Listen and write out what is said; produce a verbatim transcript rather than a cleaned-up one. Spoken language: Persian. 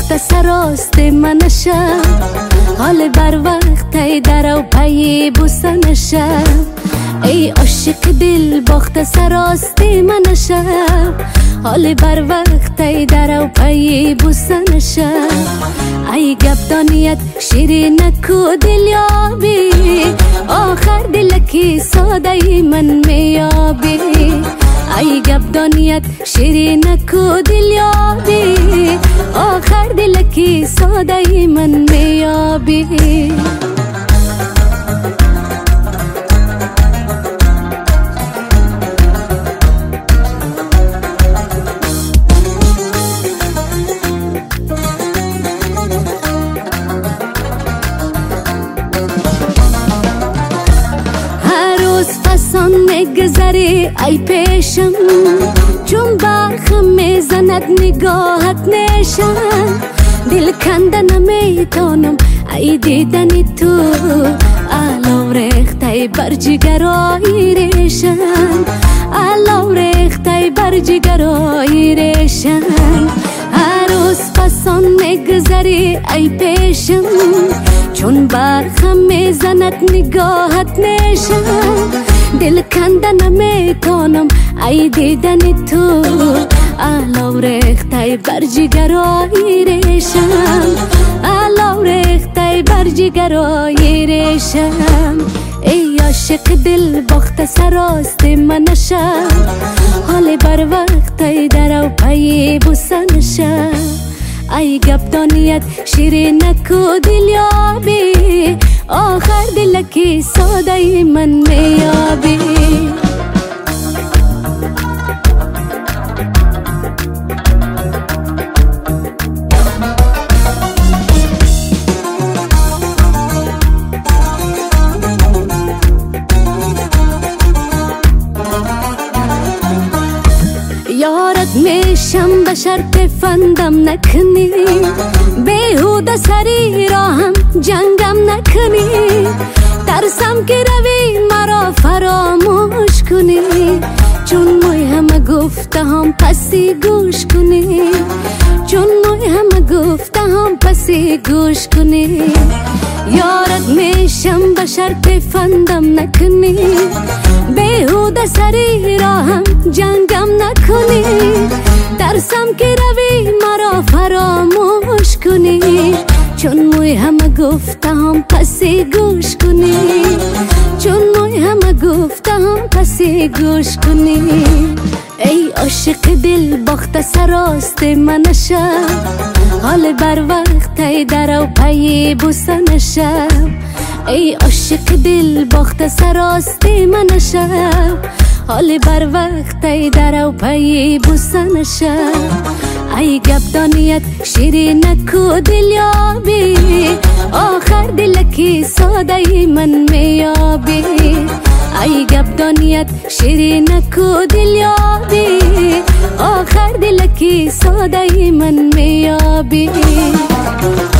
باخت سراست منشم حال بر وقت ای در و پی بوسنشم ای عاشق دل باخت سراست منشم حال بر وقت ای در و پی بوسنشم ای گبدانیت شیرین کو دل یابی آخر دلکی ساده من میابی ای گبدانیت شیرین کو دل یابی آخر دلکی ساده من میابی فسان میگذری ای پیشم چون برخم میزند نگاهت نیشم دل کنده نمیتونم ای دیدنی تو علاو ریخته بر جگرای ریشم علاو ریخته بر جگرای ریشم هر روز فسان میگذری ای پیشم چون برخم میزند نگاهت نیشم دل کنده نمیتونم ای دیدنی تو علاو ریخته بر جگرای ریشم علاو ریخته بر جگرای ریشم ای عاشق دل باخت سراست منشم حال بر وقت ای در و پی بوسنشم ای گبدانیت شیرین کو دل یابی آخر دلکی ساده من میابی یارت میشم به شرط فندم نکنی بیهوده سری راهم جنگم نکنی ترسم که روی مرا فراموش کنی چون موی همه گفته هم پسی گوش کنی چون موی همه گفته هم پسی گوش کنی یارت میشم به شرط فندم نکنی بیهوده سری راهم جنگم نکنی ترسم که روی مرا فراموش کنی چون موی همه گفتم پسی گوش کنی چون موی همه گفتم پسی گوش کنی ای عاشق دل باخت سراست منشم حال بر وقت ای در و پی بوسنشم ای عاشق دل باخت سراست منشم حال بر وقت ای در و پی بوسنشم ای گبدانیت شیرین کو دل یابی آخر دلکی ساده من میابی ای گبدانیت شیرین کو دل یابی آخر دلکی ساده من میابی